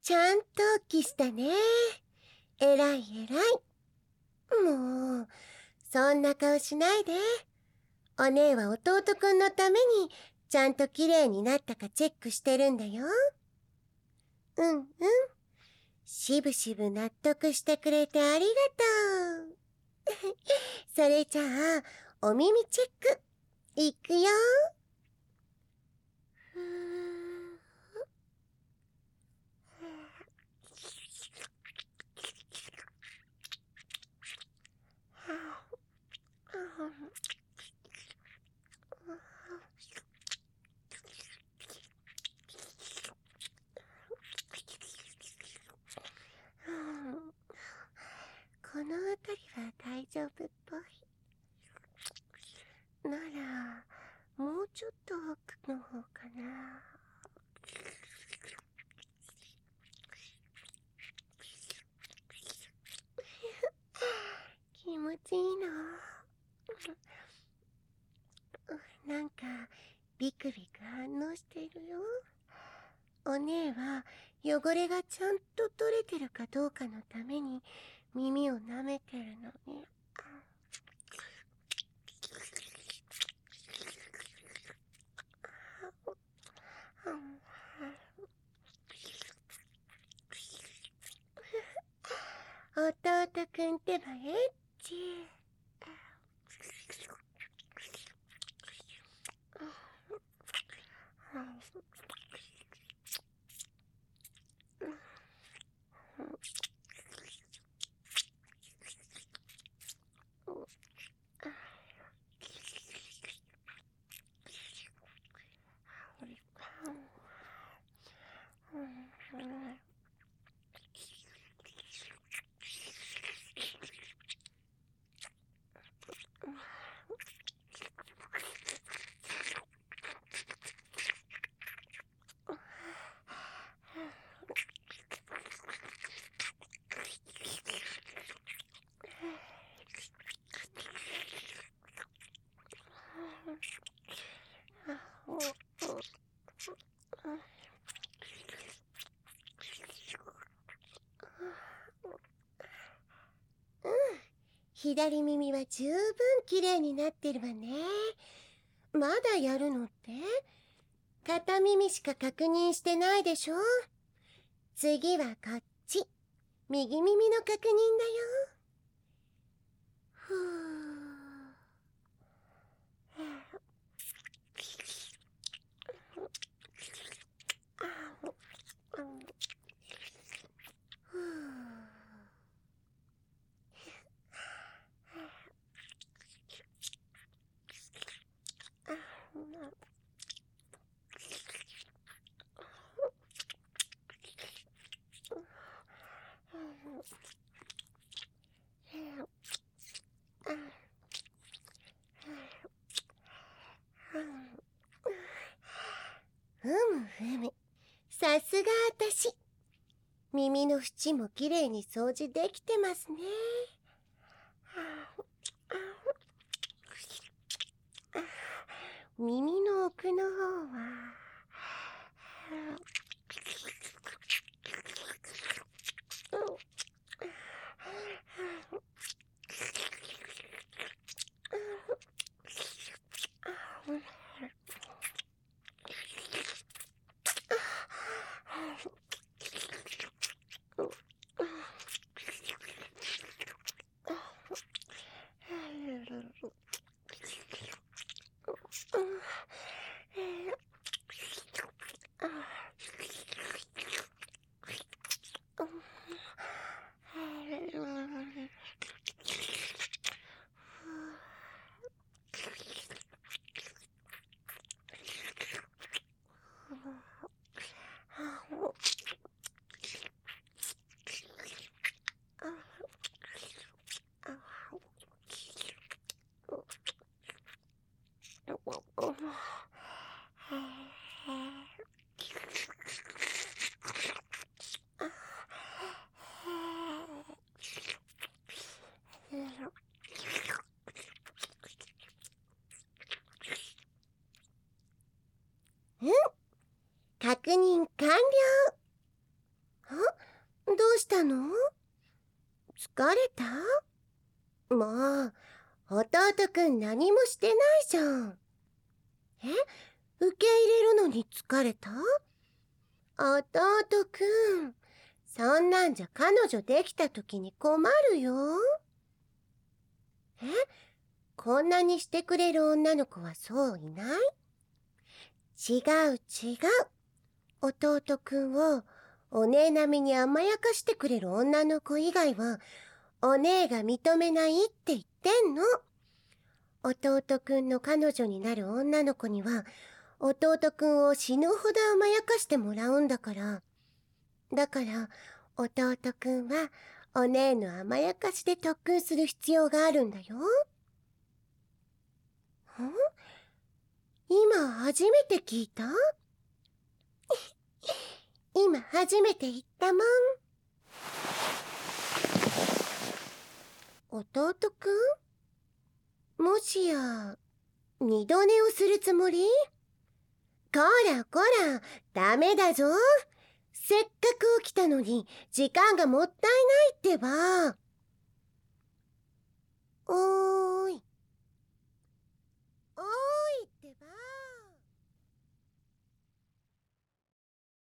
ちゃんとキスだね。えらいえらい。もう、そんな顔しないで。お姉は弟くんのために、ちゃんと綺麗になったかチェックしてるんだよ。うんうん。しぶしぶ納得してくれてありがとう。それじゃあ、お耳チェック、いくよ。ふーこの辺りは大丈夫っぽい。なら、もうちょっと奥の方かな。気持ちいいな。なんか、ビクビク反応してるよ。お姉は汚れがちゃんと取れてるかどうかのために耳を舐めてるのに。弟くんってばエッチ。左耳は十分綺麗になってるわね。まだやるのって？片耳しか確認してないでしょ。次はこっち。右耳の確認だよ。ふふむ。さすがあたし。耳の縁もきれいに掃除できてますね。耳の奥の方はしたの？疲れた？もう、弟くん何もしてないじゃん。受け入れるのに疲れた？弟くん、そんなんじゃ彼女できた時に困るよ。こんなにしてくれる女の子はそういない？違う違う。弟くんをお姉並みに甘やかしてくれる女の子以外はお姉が認めないって言ってんの。弟くんの彼女になる女の子には弟くんを死ぬほど甘やかしてもらうんだから。だから弟くんはお姉の甘やかしで特訓する必要があるんだよ。今初めて聞いた？今初めて言ったもん。弟くん？もしや二度寝をするつもり？こらこら、ダメだぞ。せっかく起きたのに時間がもったいないってば。